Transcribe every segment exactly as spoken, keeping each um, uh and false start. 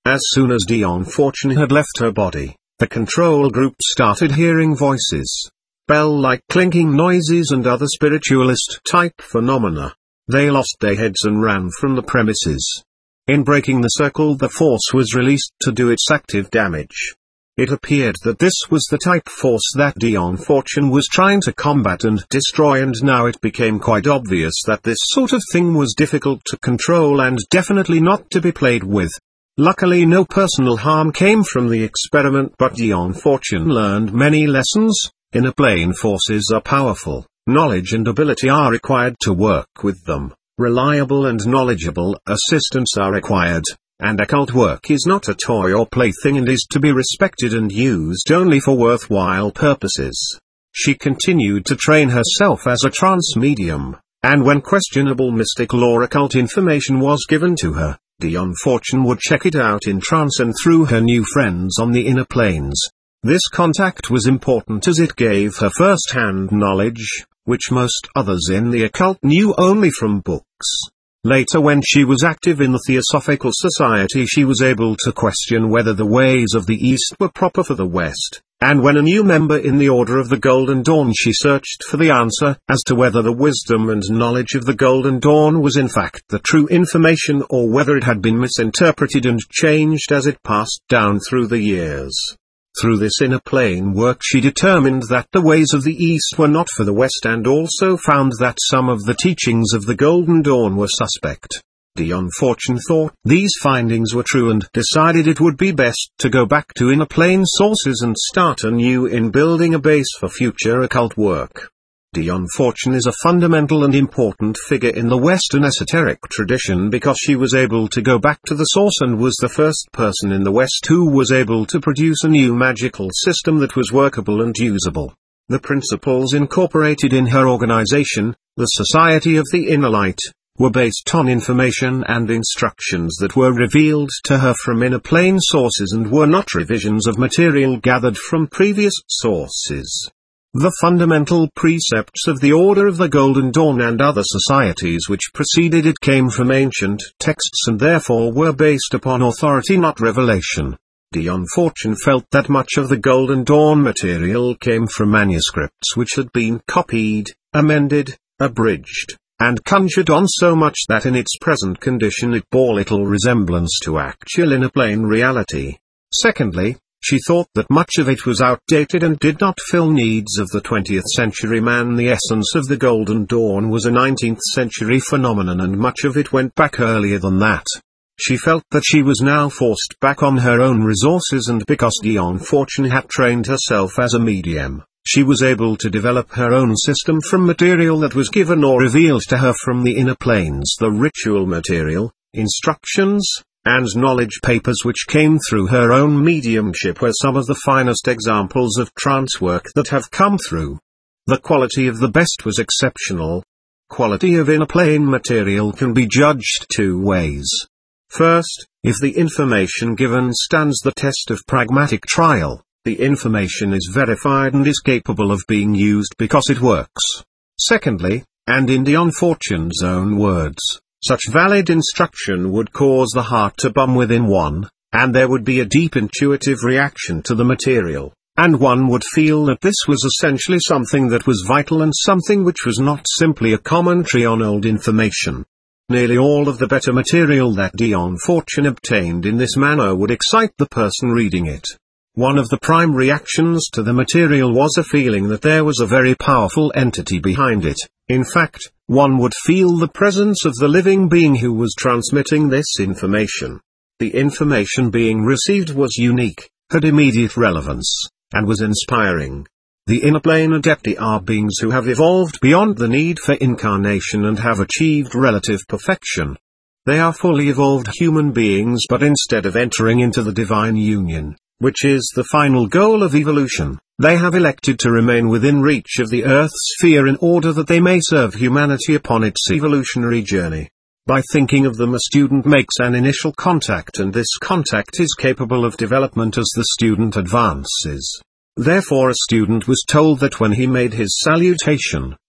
As soon as Dion Fortune had left her body, the control group started hearing voices, bell-like clinking noises and other spiritualist-type phenomena. They lost their heads and ran from the premises. In breaking the circle, the force was released to do its active damage. It appeared that this was the type force that Dion Fortune was trying to combat and destroy, and now it became quite obvious that this sort of thing was difficult to control and definitely not to be played with. Luckily no personal harm came from the experiment, but Dion Fortune learned many lessons. Inner plane forces are powerful, knowledge and ability are required to work with them, reliable and knowledgeable assistants are required. And occult work is not a toy or plaything and is to be respected and used only for worthwhile purposes. She continued to train herself as a trance medium, and when questionable mystical or occult information was given to her, Dion Fortune would check it out in trance and through her new friends on the inner planes. This contact was important as it gave her first-hand knowledge, which most others in the occult knew only from books. Later, when she was active in the Theosophical Society, she was able to question whether the ways of the East were proper for the West, and when a new member in the Order of the Golden Dawn, she searched for the answer as to whether the wisdom and knowledge of the Golden Dawn was in fact the true information or whether it had been misinterpreted and changed as it passed down through the years. Through this inner plane work she determined that the ways of the East were not for the West, and also found that some of the teachings of the Golden Dawn were suspect. Dion Fortune thought these findings were true and decided it would be best to go back to inner plane sources and start anew in building a base for future occult work. Dion Fortune is a fundamental and important figure in the Western esoteric tradition because she was able to go back to the source and was the first person in the West who was able to produce a new magical system that was workable and usable. The principles incorporated in her organization, the Society of the Inner Light, were based on information and instructions that were revealed to her from inner plane sources and were not revisions of material gathered from previous sources. The fundamental precepts of the Order of the Golden Dawn and other societies which preceded it came from ancient texts and therefore were based upon authority, not revelation. Dion Fortune felt that much of the Golden Dawn material came from manuscripts which had been copied, amended, abridged, and conjured on so much that in its present condition it bore little resemblance to actual inner plane reality. Secondly, she thought that much of it was outdated and did not fill needs of the twentieth century man. The essence of the Golden Dawn was a nineteenth century phenomenon and much of it went back earlier than that. She felt that she was now forced back on her own resources, and because Dion Fortune had trained herself as a medium, she was able to develop her own system from material that was given or revealed to her from the inner planes. The ritual material, instructions, and knowledge papers which came through her own mediumship were some of the finest examples of trance work that have come through. The quality of the best was exceptional. Quality of inner plane material can be judged two ways. First, if the information given stands the test of pragmatic trial, the information is verified and is capable of being used because it works. Secondly, and in Dion Fortune's own words, such valid instruction would cause the heart to bum within one, and there would be a deep intuitive reaction to the material, and one would feel that this was essentially something that was vital and something which was not simply a commentary on old information. Nearly all of the better material that Dion Fortune obtained in this manner would excite the person reading it. One of the prime reactions to the material was a feeling that there was a very powerful entity behind it. In fact, one would feel the presence of the living being who was transmitting this information. The information being received was unique, had immediate relevance, and was inspiring. The inner plane adepti are beings who have evolved beyond the need for incarnation and have achieved relative perfection. They are fully evolved human beings, but instead of entering into the divine union, which is the final goal of evolution, they have elected to remain within reach of the Earth's sphere in order that they may serve humanity upon its evolutionary journey. By thinking of them, a student makes an initial contact, and this contact is capable of development as the student advances. Therefore, a student was told that when he made his salutation,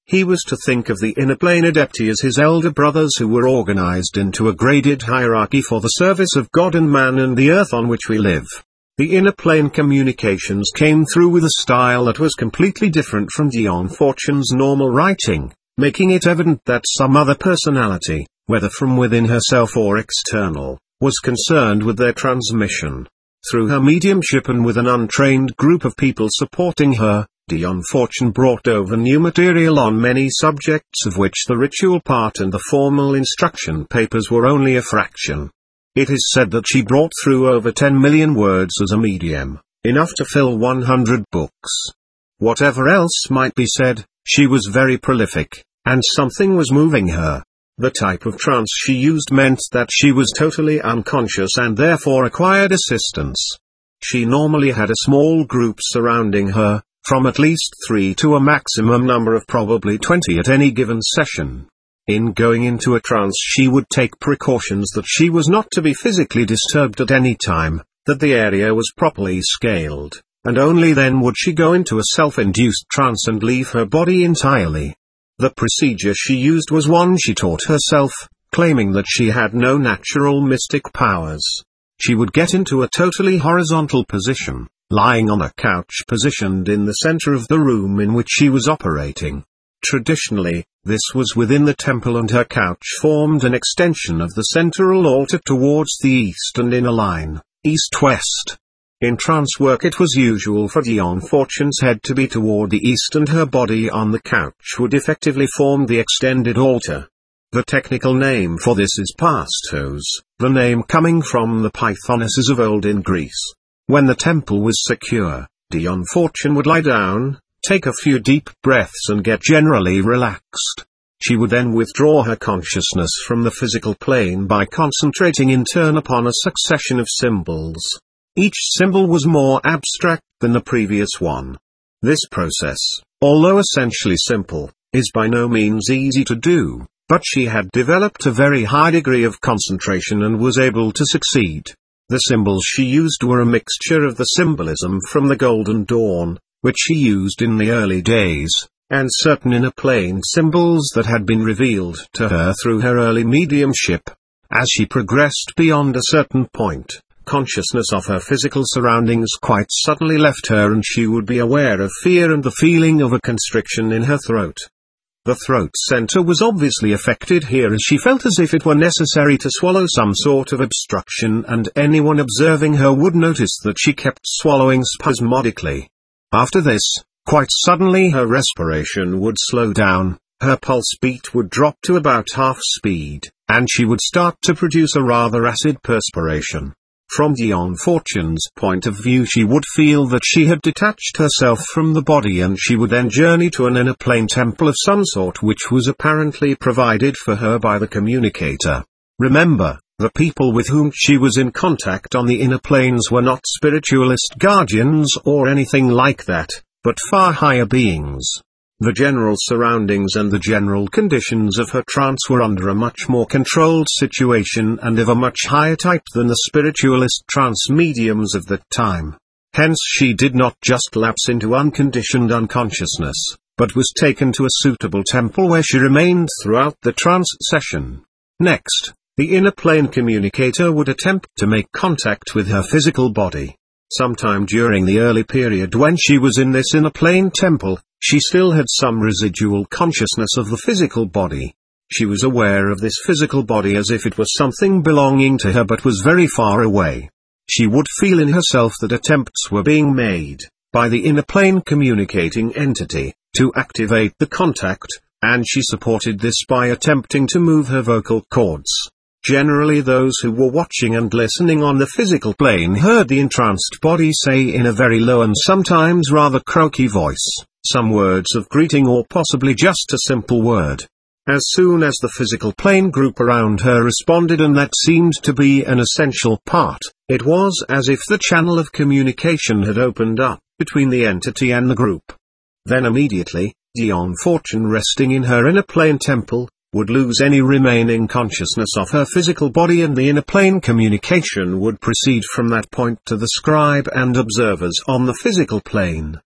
He was to think of the inner plane adepti as his elder brothers who were organized into a graded hierarchy for the service of God and man and the earth on which we live. The inner plane communications came through with a style that was completely different from Dion Fortune's normal writing, making it evident that some other personality, whether from within herself or external, was concerned with their transmission. Through her mediumship and with an untrained group of people supporting her, Dion Fortune brought over new material on many subjects of which the ritual part and the formal instruction papers were only a fraction. It is said that she brought through over ten million words as a medium, enough to fill one hundred books. Whatever else might be said, she was very prolific, and something was moving her. The type of trance she used meant that she was totally unconscious and therefore required assistance. She normally had a small group surrounding her, from at least three to a maximum number of probably twenty at any given session. In going into a trance she would take precautions that she was not to be physically disturbed at any time, that the area was properly scaled, and only then would she go into a self-induced trance and leave her body entirely. The procedure she used was one she taught herself, claiming that she had no natural mystic powers. She would get into a totally horizontal position, lying on a couch positioned in the center of the room in which she was operating. Traditionally, this was within the temple and her couch formed an extension of the central altar towards the east and in a line, east-west. In trance work it was usual for Dion Fortune's head to be toward the east and her body on the couch would effectively form the extended altar. The technical name for this is pastos, the name coming from the Pythonesses of old in Greece. When the temple was secure, Dion Fortune would lie down, take a few deep breaths and get generally relaxed. She would then withdraw her consciousness from the physical plane by concentrating in turn upon a succession of symbols. Each symbol was more abstract than the previous one. This process, although essentially simple, is by no means easy to do, but she had developed a very high degree of concentration and was able to succeed. The symbols she used were a mixture of the symbolism from the Golden Dawn, which she used in the early days, and certain inner plane symbols that had been revealed to her through her early mediumship. As she progressed beyond a certain point, consciousness of her physical surroundings quite suddenly left her and she would be aware of fear and the feeling of a constriction in her throat. The throat center was obviously affected here as she felt as if it were necessary to swallow some sort of obstruction, and anyone observing her would notice that she kept swallowing spasmodically. After this, quite suddenly her respiration would slow down, her pulse beat would drop to about half speed, and she would start to produce a rather acid perspiration. From Dion Fortune's point of view, she would feel that she had detached herself from the body, and she would then journey to an inner plane temple of some sort which was apparently provided for her by the communicator. Remember, the people with whom she was in contact on the inner planes were not spiritualist guardians or anything like that, but far higher beings. The general surroundings and the general conditions of her trance were under a much more controlled situation and of a much higher type than the spiritualist trance mediums of that time. Hence she did not just lapse into unconditioned unconsciousness, but was taken to a suitable temple where she remained throughout the trance session. Next, the inner plane communicator would attempt to make contact with her physical body. Sometime during the early period when she was in this inner plane temple, she still had some residual consciousness of the physical body. She was aware of this physical body as if it was something belonging to her but was very far away. She would feel in herself that attempts were being made, by the inner plane communicating entity, to activate the contact, and she supported this by attempting to move her vocal cords. Generally those who were watching and listening on the physical plane heard the entranced body say in a very low and sometimes rather croaky voice, some words of greeting or possibly just a simple word. As soon as the physical plane group around her responded, and that seemed to be an essential part, it was as if the channel of communication had opened up between the entity and the group. Then immediately, Dion Fortune, resting in her inner plane temple, would lose any remaining consciousness of her physical body, and the inner plane communication would proceed from that point to the scribe and observers on the physical plane.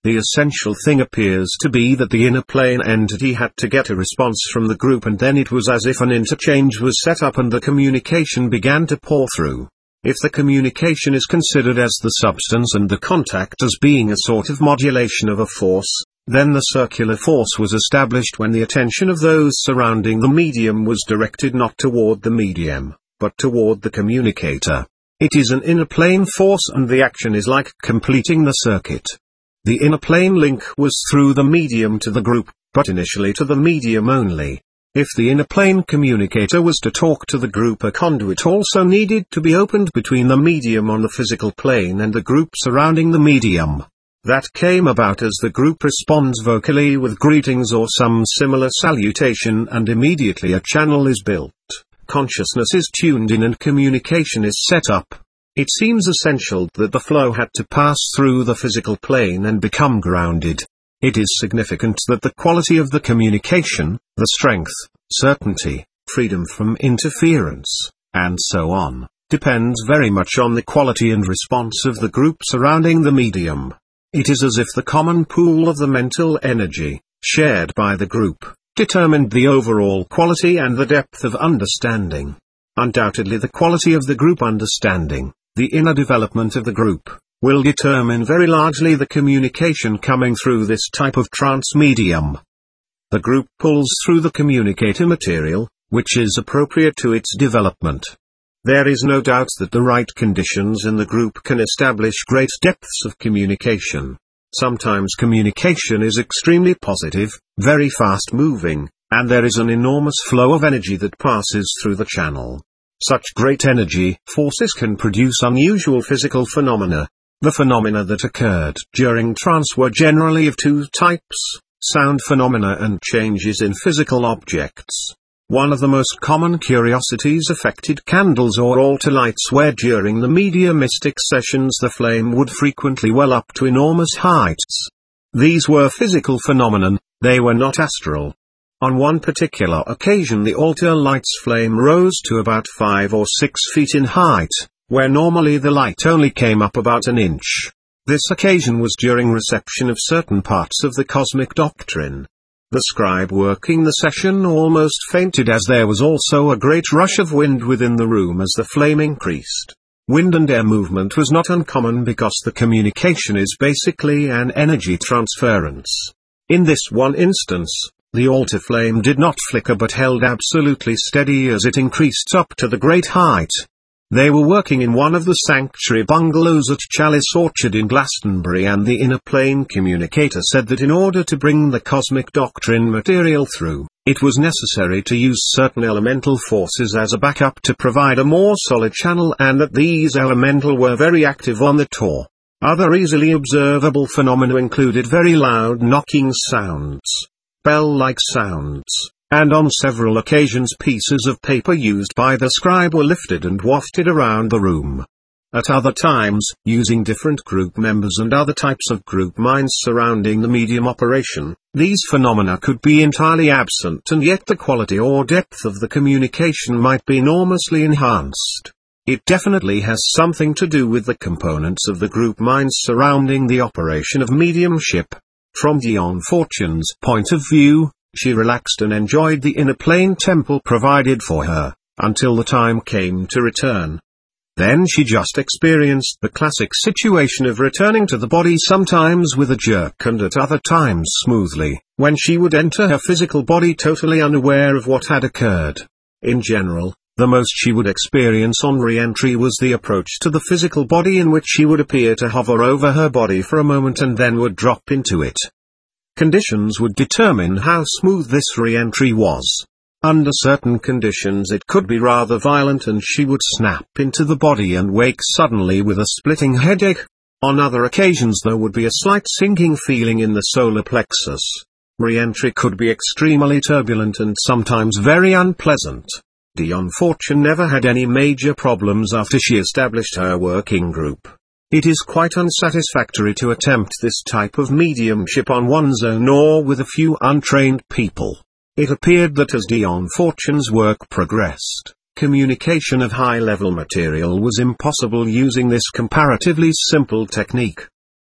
The essential thing appears to be that the inner plane entity had to get a response from the group, and then it was as if an interchange was set up and the communication began to pour through. If the communication is considered as the substance and the contact as being a sort of modulation of a force, then the circular force was established when the attention of those surrounding the medium was directed not toward the medium, but toward the communicator. It is an inner plane force, and the action is like completing the circuit. The inner plane link was through the medium to the group, but initially to the medium only. If the inner plane communicator was to talk to the group, a conduit also needed to be opened between the medium on the physical plane and the group surrounding the medium. That came about as the group responds vocally with greetings or some similar salutation, and immediately a channel is built, consciousness is tuned in, and communication is set up. It seems essential that the flow had to pass through the physical plane and become grounded. It is significant that the quality of the communication, the strength, certainty, freedom from interference, and so on, depends very much on the quality and response of the group surrounding the medium. It is as if the common pool of the mental energy, shared by the group, determined the overall quality and the depth of understanding. Undoubtedly the quality of the group understanding, the inner development of the group, will determine very largely the communication coming through this type of trance medium. The group pulls through the communicator material, which is appropriate to its development. There is no doubt that the right conditions in the group can establish great depths of communication. Sometimes communication is extremely positive, very fast moving, and there is an enormous flow of energy that passes through the channel. Such great energy forces can produce unusual physical phenomena. The phenomena that occurred during trance were generally of two types: sound phenomena and changes in physical objects. One of the most common curiosities affected candles or altar lights, where during the mediumistic sessions the flame would frequently well up to enormous heights. These were physical phenomenon, they were not astral. On one particular occasion the altar light's flame rose to about five or six feet in height, where normally the light only came up about an inch. This occasion was during reception of certain parts of the cosmic doctrine. The scribe working the session almost fainted, as there was also a great rush of wind within the room as the flame increased. Wind and air movement was not uncommon because the communication is basically an energy transference. In this one instance, the altar flame did not flicker but held absolutely steady as it increased up to the great height. They were working in one of the sanctuary bungalows at Chalice Orchard in Glastonbury, and the inner plane communicator said that in order to bring the cosmic doctrine material through, it was necessary to use certain elemental forces as a backup to provide a more solid channel, and that these elemental were very active on the tour. Other easily observable phenomena included very loud knocking sounds, bell-like sounds, and on several occasions pieces of paper used by the scribe were lifted and wafted around the room. At other times, using different group members and other types of group minds surrounding the medium operation, these phenomena could be entirely absent, and yet the quality or depth of the communication might be enormously enhanced. It definitely has something to do with the components of the group minds surrounding the operation of mediumship. From Dion Fortune's point of view, she relaxed and enjoyed the inner plane temple provided for her, until the time came to return. Then she just experienced the classic situation of returning to the body, sometimes with a jerk and at other times smoothly, when she would enter her physical body totally unaware of what had occurred. In general, the most she would experience on re-entry was the approach to the physical body, in which she would appear to hover over her body for a moment and then would drop into it. Conditions would determine how smooth this re-entry was. Under certain conditions it could be rather violent, and she would snap into the body and wake suddenly with a splitting headache. On other occasions there would be a slight sinking feeling in the solar plexus. Re-entry could be extremely turbulent and sometimes very unpleasant. Dion Fortune never had any major problems after she established her working group. It is quite unsatisfactory to attempt this type of mediumship on one's own or with a few untrained people. It appeared that as Dion Fortune's work progressed, communication of high-level material was impossible using this comparatively simple technique.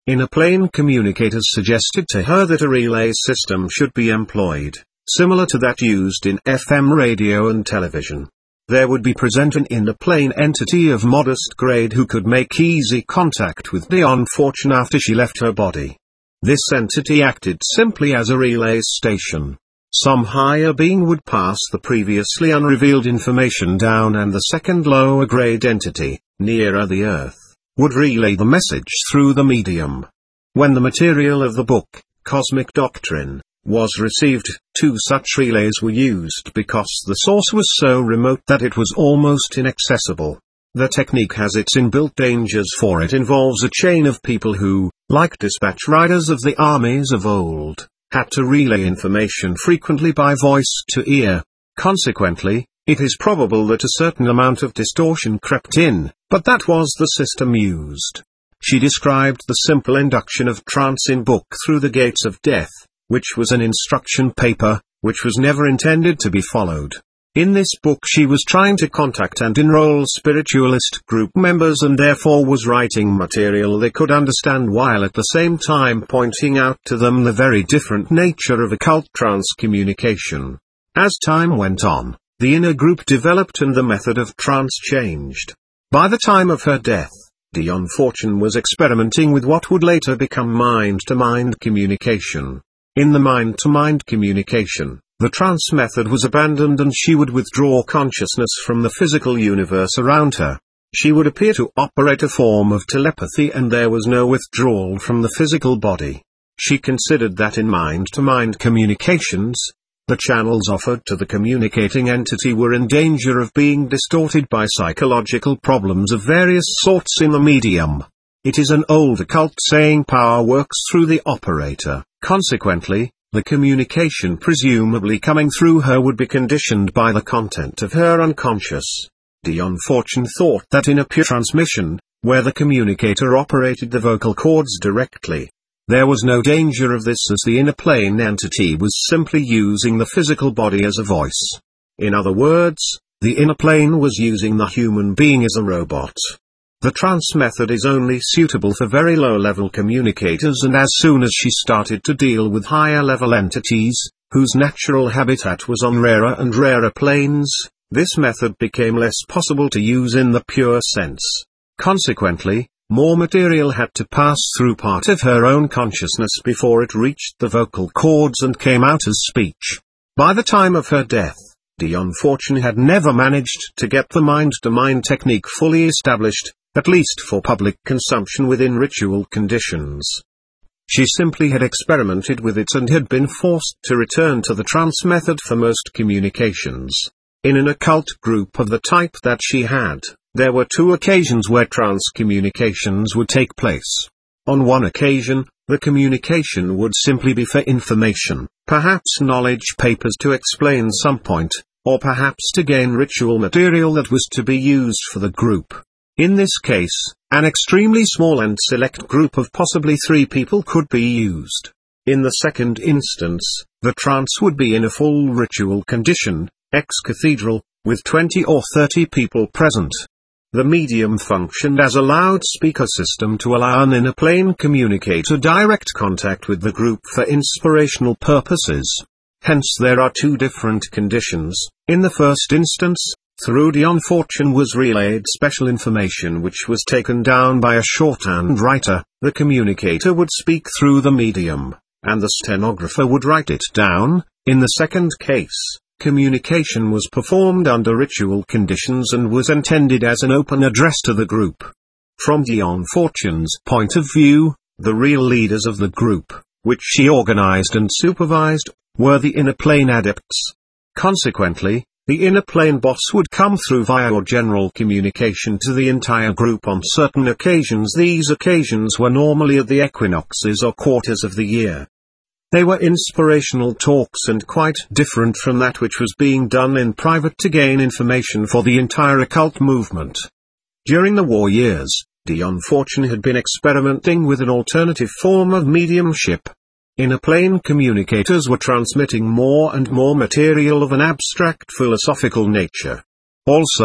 Inner plane communicators suggested to her that a relay system should be employed, similar to that used in F M radio and television. There would be present an inner plane entity of modest grade who could make easy contact with Dion Fortune after she left her body. This entity acted simply as a relay station. Some higher being would pass the previously unrevealed information down, and the second lower grade entity, nearer the Earth, would relay the message through the medium. When the material of the book, Cosmic Doctrine, was received, two such relays were used because the source was so remote that it was almost inaccessible. The technique has its inbuilt dangers, for it involves a chain of people who, like dispatch riders of the armies of old, had to relay information frequently by voice to ear. Consequently, it is probable that a certain amount of distortion crept in, but that was the system used. She described the simple induction of trance in book Through the Gates of Death, which was an instruction paper, which was never intended to be followed. In this book she was trying to contact and enroll spiritualist group members, and therefore was writing material they could understand, while at the same time pointing out to them the very different nature of occult trance communication. As time went on, the inner group developed and the method of trance changed. By the time of her death, Dion Fortune was experimenting with what would later become mind-to-mind communication. In the mind-to-mind communication, the trance method was abandoned and she would withdraw consciousness from the physical universe around her. She would appear to operate a form of telepathy, and there was no withdrawal from the physical body. She considered that in mind-to-mind communications, the channels offered to the communicating entity were in danger of being distorted by psychological problems of various sorts in the medium. It is an old occult saying, power works through the operator. Consequently, the communication presumably coming through her would be conditioned by the content of her unconscious. Dion Fortune thought that in a pure transmission, where the communicator operated the vocal cords directly, there was no danger of this, as the inner plane entity was simply using the physical body as a voice. In other words, the inner plane was using the human being as a robot. The trance method is only suitable for very low-level communicators, and as soon as she started to deal with higher-level entities, whose natural habitat was on rarer and rarer planes, this method became less possible to use in the pure sense. Consequently, more material had to pass through part of her own consciousness before it reached the vocal cords and came out as speech. By the time of her death, Dion Fortune had never managed to get the mind-to-mind technique fully established, at least for public consumption within ritual conditions. She simply had experimented with it and had been forced to return to the trance method for most communications. In an occult group of the type that she had, there were two occasions where trance communications would take place. On one occasion, the communication would simply be for information, perhaps knowledge papers to explain some point, or perhaps to gain ritual material that was to be used for the group. In this case, an extremely small and select group of possibly three people could be used. In the second instance, the trance would be in a full ritual condition, ex-cathedral, with twenty or thirty people present. The medium functioned as a loudspeaker system to allow an inner plane communicator direct contact with the group for inspirational purposes. Hence there are two different conditions. In the first instance, through Dion Fortune was relayed special information which was taken down by a shorthand writer. The communicator would speak through the medium, and the stenographer would write it down. In the second case, communication was performed under ritual conditions and was intended as an open address to the group. From Dion Fortune's point of view, the real leaders of the group, which she organized and supervised, were the inner plane adepts. Consequently, the inner plane boss would come through via or general communication to the entire group on certain occasions. These occasions were normally at the equinoxes or quarters of the year. They were inspirational talks and quite different from that which was being done in private to gain information for the entire occult movement. During the war years, Dion Fortune had been experimenting with an alternative form of mediumship. Inner plane communicators were transmitting more and more material of an abstract philosophical nature. Also,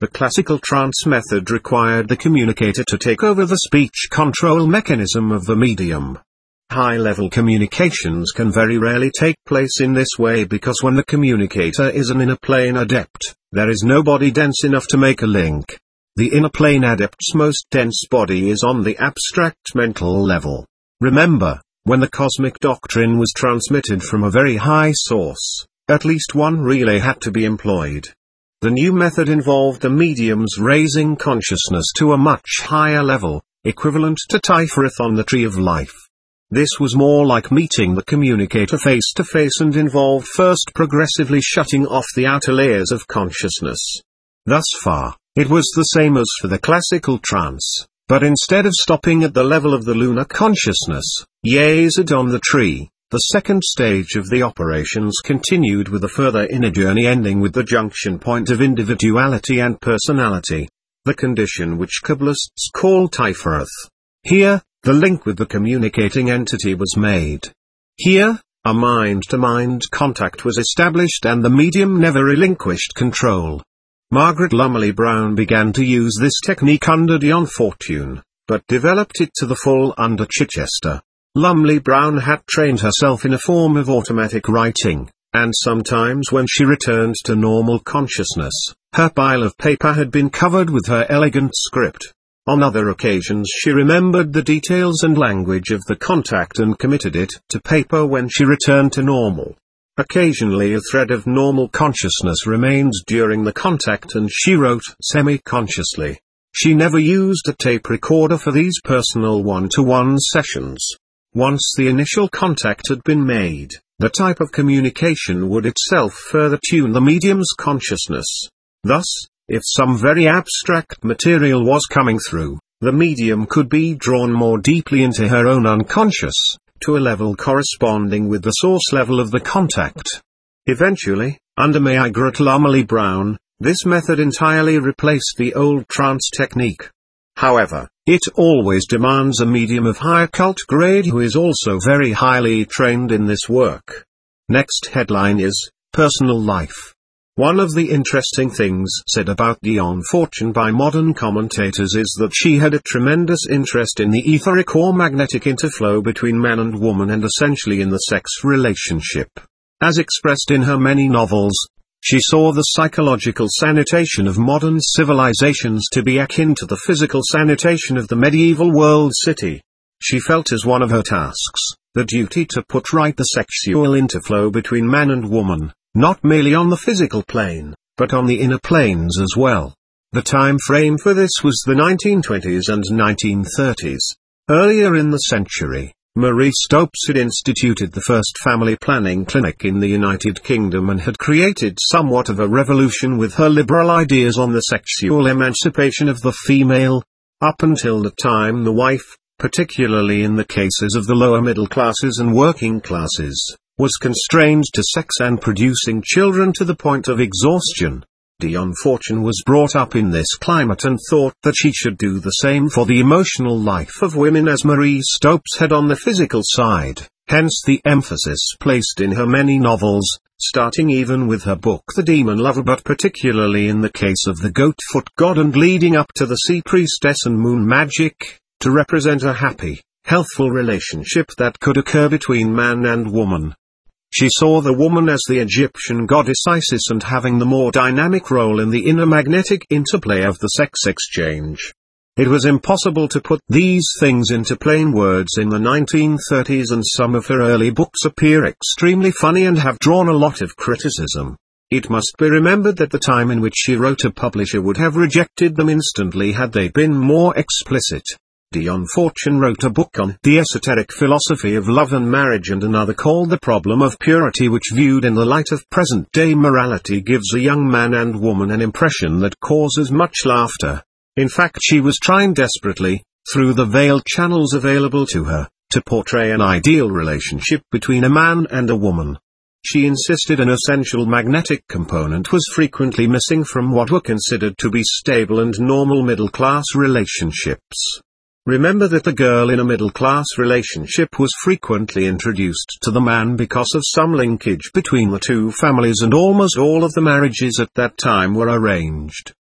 The classical trance method required the communicator to take over the speech control mechanism of the medium. High-level communications can very rarely take place in this way because when the communicator is an inner plane adept, there is no body dense enough to make a link. The inner plane adept's most dense body is on the abstract mental level. Remember, when the cosmic doctrine was transmitted from a very high source, at least one relay had to be employed. The new method involved the mediums raising consciousness to a much higher level, equivalent to Tifereth on the Tree of Life. This was more like meeting the communicator face to face and involved first progressively shutting off the outer layers of consciousness. Thus far, it was the same as for the classical trance, but instead of stopping at the level of the lunar consciousness, Yesod on the tree, the second stage of the operations continued with a further inner journey ending with the junction point of individuality and personality, the condition which Kabbalists call Tifereth. Here, the link with the communicating entity was made. Here, a mind-to-mind contact was established and the medium never relinquished control. Margaret Lumley Brown began to use this technique under Dion Fortune, but developed it to the full under Chichester. Lumley Brown had trained herself in a form of automatic writing, and sometimes when she returned to normal consciousness, her pile of paper had been covered with her elegant script. On other occasions she remembered the details and language of the contact and committed it to paper when she returned to normal. Occasionally a thread of normal consciousness remained during the contact and she wrote semi-consciously. She never used a tape recorder for these personal one-to-one sessions. Once the initial contact had been made, the type of communication would itself further tune the medium's consciousness. Thus, if some very abstract material was coming through, the medium could be drawn more deeply into her own unconscious, to a level corresponding with the source level of the contact. Eventually, under Margaret Lumley Brown, this method entirely replaced the old trance technique. However, it always demands a medium of high occult grade who is also very highly trained in this work. Next headline is, Personal Life. One of the interesting things said about Dion Fortune by modern commentators is that she had a tremendous interest in the etheric or magnetic interflow between man and woman and essentially in the sex relationship. As expressed in her many novels, she saw the psychological sanitation of modern civilizations to be akin to the physical sanitation of the medieval world city. She felt as one of her tasks, the duty to put right the sexual interflow between man and woman, not merely on the physical plane, but on the inner planes as well. The time frame for this was the nineteen twenties and nineteen thirties. Earlier in the century, Marie Stopes had instituted the first family planning clinic in the United Kingdom and had created somewhat of a revolution with her liberal ideas on the sexual emancipation of the female. Up until the time the wife, particularly in the cases of the lower middle classes and working classes, was constrained to sex and producing children to the point of exhaustion. Dion Fortune was brought up in this climate and thought that she should do the same for the emotional life of women as Marie Stopes had on the physical side, hence the emphasis placed in her many novels, starting even with her book The Demon Lover but particularly in the case of the Goatfoot God and leading up to the Sea Priestess and Moon Magic, to represent a happy, healthful relationship that could occur between man and woman. She saw the woman as the Egyptian goddess Isis and having the more dynamic role in the inner magnetic interplay of the sex exchange. It was impossible to put these things into plain words in the nineteen thirties and some of her early books appear extremely funny and have drawn a lot of criticism. It must be remembered that the time in which she wrote a publisher would have rejected them instantly had they been more explicit. Dion Fortune wrote a book on the esoteric philosophy of love and marriage and another called The Problem of Purity, which viewed in the light of present-day morality gives a young man and woman an impression that causes much laughter. In fact, she was trying desperately, through the veiled channels available to her, to portray an ideal relationship between a man and a woman. She insisted an essential magnetic component was frequently missing from what were considered to be stable and normal middle-class relationships. Remember that the girl in a middle-class relationship was frequently introduced to the man because of some linkage between the two families, and almost all of the marriages at that time were arranged.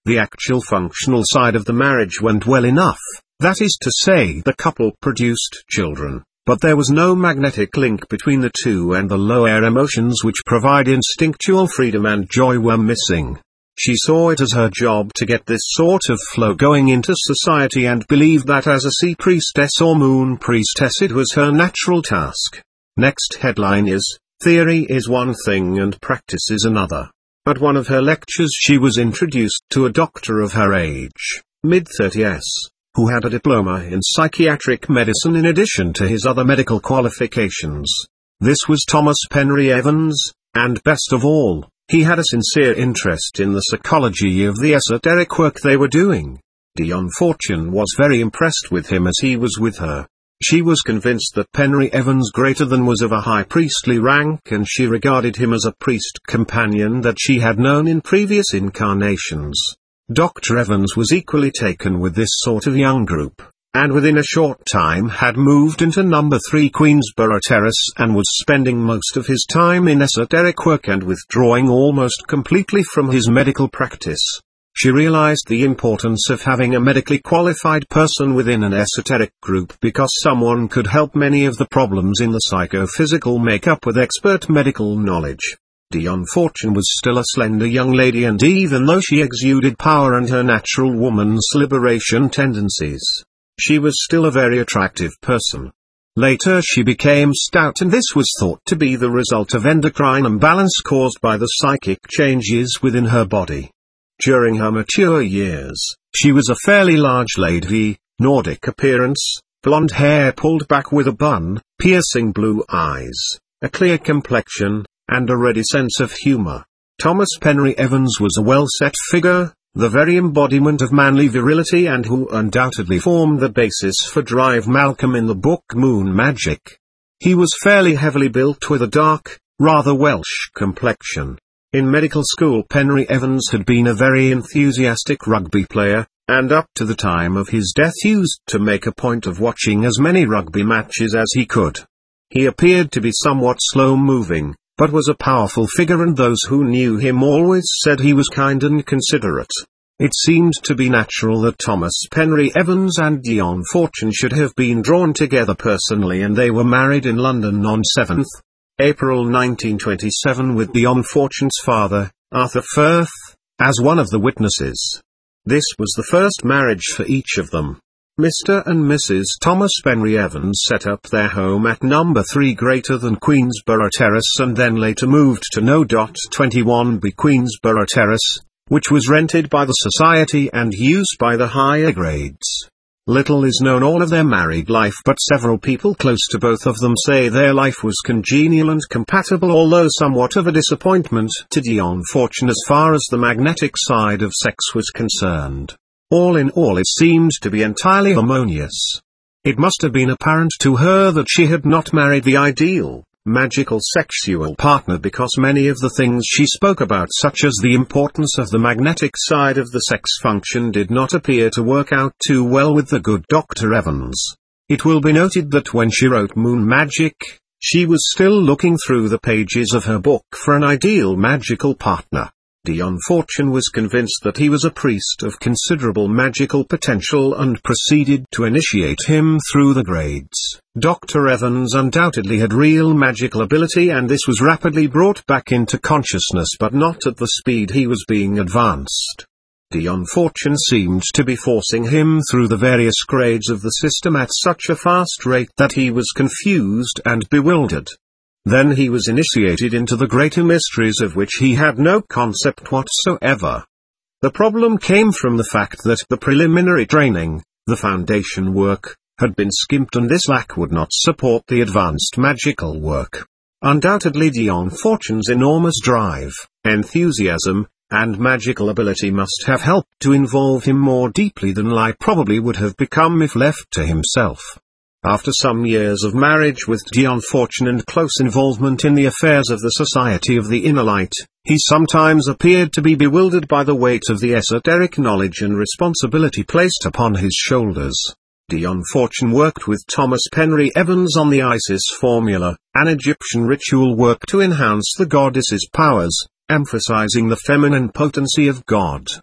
The actual functional side of the marriage went well enough, that is to say the couple produced children, but there was no magnetic link between the two, and the lower emotions which provide instinctual freedom and joy were missing. She saw it as her job to get this sort of flow going into society and believed that as a sea priestess or moon priestess it was her natural task. Next headline is, Theory is one thing and practice is another. At one of her lectures she was introduced to a doctor of her age, mid-thirties, who had a diploma in psychiatric medicine in addition to his other medical qualifications. This was Thomas Penry Evans, and best of all, he had a sincere interest in the psychology of the esoteric work they were doing. Dion Fortune was very impressed with him as he was with her. She was convinced that Penry Evans greater than was of a high priestly rank, and she regarded him as a priest companion that she had known in previous incarnations. Doctor Evans was equally taken with this sort of young group, and within a short time had moved into number three Queensborough Terrace and was spending most of his time in esoteric work and withdrawing almost completely from his medical practice. She realized the importance of having a medically qualified person within an esoteric group because someone could help many of the problems in the psychophysical makeup with expert medical knowledge. Dion Fortune was still a slender young lady, and even though she exuded power and her natural woman's liberation tendencies, she was still a very attractive person. Later she became stout, and this was thought to be the result of endocrine imbalance caused by the psychic changes within her body. During her mature years, she was a fairly large lady, Nordic appearance, blonde hair pulled back with a bun, piercing blue eyes, a clear complexion, and a ready sense of humor. Thomas Penry Evans was a well-set figure, the very embodiment of manly virility, and who undoubtedly formed the basis for Drive Malcolm in the book Moon Magic. He was fairly heavily built with a dark, rather Welsh complexion. In medical school Penry Evans had been a very enthusiastic rugby player, and up to the time of his death used to make a point of watching as many rugby matches as he could. He appeared to be somewhat slow-moving, but was a powerful figure, and those who knew him always said he was kind and considerate. It seemed to be natural that Thomas Penry Evans and Dion Fortune should have been drawn together personally, and they were married in London on seventh April nineteen twenty-seven with Dion Fortune's father, Arthur Firth, as one of the witnesses. This was the first marriage for each of them. Mister and Missus Thomas Penry Evans set up their home at number three Greater than Queensborough Terrace, and then later moved to No. twenty-one B Queensborough Terrace, which was rented by the society and used by the higher grades. Little is known all of their married life, but several people close to both of them say their life was congenial and compatible, although somewhat of a disappointment to Dion Fortune as far as the magnetic side of sex was concerned. All in all, it seemed to be entirely harmonious. It must have been apparent to her that she had not married the ideal, magical sexual partner, because many of the things she spoke about, such as the importance of the magnetic side of the sex function, did not appear to work out too well with the good Doctor Evans. It will be noted that when she wrote Moon Magic, she was still looking through the pages of her book for an ideal magical partner. Dion Fortune was convinced that he was a priest of considerable magical potential and proceeded to initiate him through the grades. Doctor Evans undoubtedly had real magical ability, and this was rapidly brought back into consciousness, but not at the speed he was being advanced. Dion Fortune seemed to be forcing him through the various grades of the system at such a fast rate that he was confused and bewildered. Then he was initiated into the greater mysteries of which he had no concept whatsoever. The problem came from the fact that the preliminary training, the foundation work, had been skimped, and this lack would not support the advanced magical work. Undoubtedly Dion Fortune's enormous drive, enthusiasm, and magical ability must have helped to involve him more deeply than Lai probably would have become if left to himself. After some years of marriage with Dion Fortune and close involvement in the affairs of the Society of the Inner Light, he sometimes appeared to be bewildered by the weight of the esoteric knowledge and responsibility placed upon his shoulders. Dion Fortune worked with Thomas Penry Evans on the Isis formula, an Egyptian ritual work to enhance the goddess's powers, emphasizing the feminine potency of God.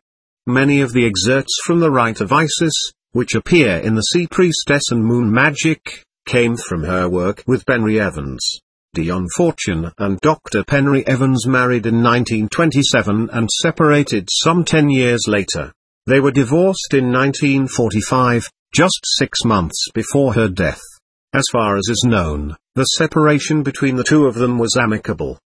Many of the excerpts from the Rite of Isis, which appear in the Sea Priestess and Moon Magic, came from her work with Penry Evans. Dion Fortune and Doctor Penry Evans married in nineteen twenty-seven and separated some ten years later. They were divorced in nineteen forty-five, just six months before her death. As far as is known, the separation between the two of them was amicable.